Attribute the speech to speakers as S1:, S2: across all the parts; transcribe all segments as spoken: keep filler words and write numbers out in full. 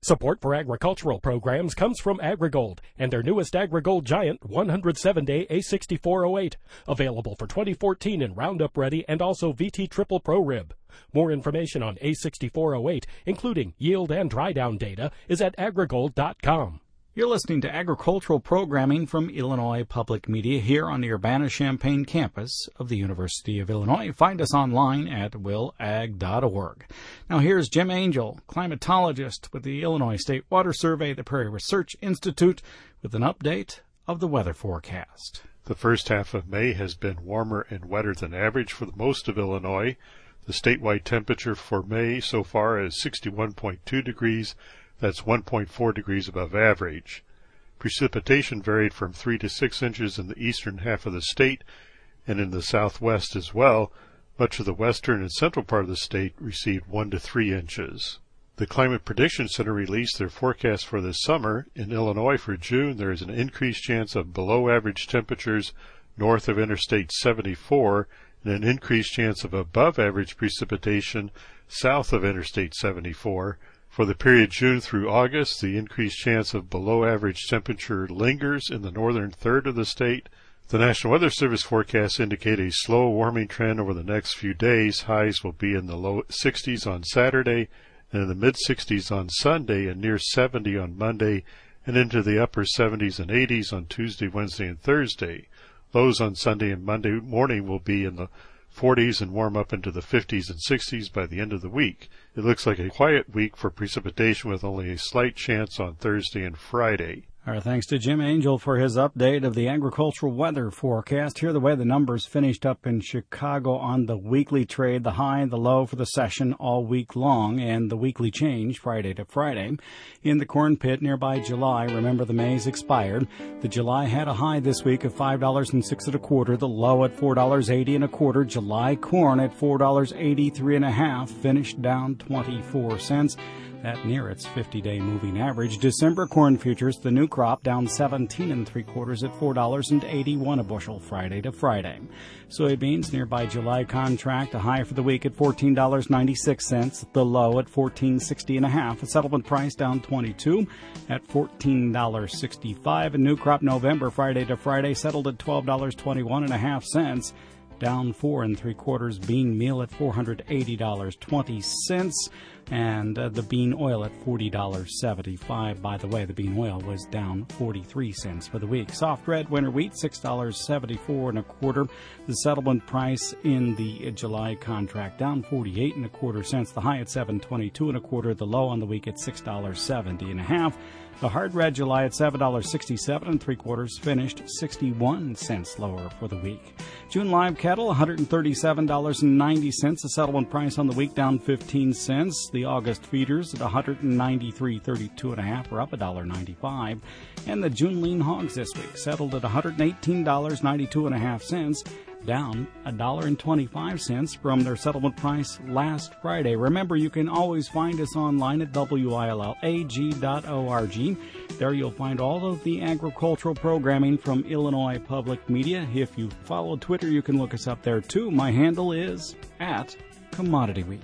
S1: Support for agricultural programs comes from AgriGold and their newest AgriGold Giant one hundred seven day A sixty-four oh eight, available for twenty fourteen in Roundup Ready and also V T Triple Pro Rib. More information on A sixty-four oh eight, including yield and dry down data, is at agrigold dot com.
S2: You're listening to agricultural programming from Illinois Public Media here on the Urbana-Champaign campus of the University of Illinois. Find us online at will ag dot org. Now here's Jim Angel, climatologist with the Illinois State Water Survey, the Prairie Research Institute, with an update of the weather forecast.
S3: The first half of May has been warmer and wetter than average for most of Illinois. The statewide temperature for May so far is sixty-one point two degrees. That's one point four degrees above average. Precipitation varied from three to six inches in the eastern half of the state and in the southwest as well. Much of the western and central part of the state received one to three inches. The Climate Prediction Center released their forecast for this summer. In Illinois for June, there is an increased chance of below average temperatures north of Interstate seventy-four and an increased chance of above average precipitation south of Interstate seventy-four. For the period June through August, the increased chance of below-average temperature lingers in the northern third of the state. The National Weather Service forecasts indicate a slow warming trend over the next few days. Highs will be in the low sixties on Saturday and in the mid-sixties on Sunday and near seventy on Monday and into the upper seventies and eighties on Tuesday, Wednesday, and Thursday. Lows on Sunday and Monday morning will be in the forties and warm up into the fifties and sixties by the end of the week. It looks like a quiet week for precipitation with only a slight chance on Thursday and Friday.
S2: Our thanks to Jim Angel for his update of the agricultural weather forecast. Here are the way the numbers finished up in Chicago on the weekly trade, the high and the low for the session all week long, and the weekly change Friday to Friday. In the corn pit nearby July, remember the May's expired. The July had a high this week of five dollars and six and a quarter, the low at four dollars eighty and a quarter. July corn at four dollars eighty-three and a half, finished down twenty-four cents. That near its fifty-day moving average. December corn futures, the new crop, down seventeen and three quarters at four dollars and eighty-one a bushel Friday to Friday. Soybeans nearby July contract, a high for the week at fourteen dollars and ninety-six cents, the low at fourteen dollars and sixty and a half. A settlement price down twenty-two at fourteen dollars and sixty-five. A new crop November Friday to Friday settled at twelve dollars and twenty-one and a half cents. Down four and three quarters. Bean meal at four hundred eighty dollars and twenty cents. And uh, the bean oil at forty dollars and seventy-five. By the way, the bean oil was down forty-three cents for the week. Soft red winter wheat, six dollars and seventy-four and a quarter. The settlement price in the July contract down forty-eight and a quarter cents. The high at seven twenty-two and a quarter. The low on the week at six dollars and seventy and a half. The hard red July at seven dollars and sixty-seven and three quarters, finished sixty-one cents lower for the week. June live cattle, one hundred thirty-seven dollars and ninety cents. The settlement price on the week down fifteen cents. The August feeders at one hundred ninety-three dollars and thirty-two and a half, or up one dollar and ninety-five. And the June lean hogs this week settled at one hundred eighteen dollars and ninety-two and a half cents. Down one dollar and twenty-five cents from their settlement price last Friday. Remember, you can always find us online at W I L L A G dot org. There you'll find all of the agricultural programming from Illinois Public Media. If you follow Twitter, you can look us up there too. My handle is at Commodity Week.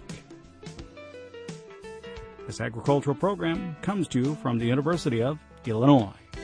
S2: This agricultural program comes to you from the University of Illinois.